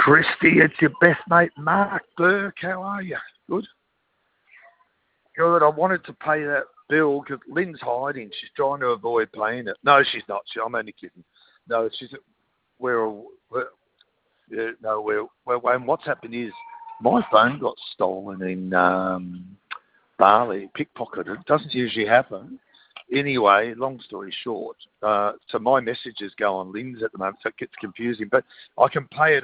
Christy, it's your best mate, Mark Burke. How are you? Good? Good. I wanted to pay that bill because Lynn's hiding. She's trying to avoid paying it. No, she's not. I'm only kidding. No, she's... and what's happened is my phone got stolen in Bali, pickpocketed. It doesn't usually happen. Anyway, long story short, so my messages go on Lynn's at the moment, so it gets confusing. But I can pay it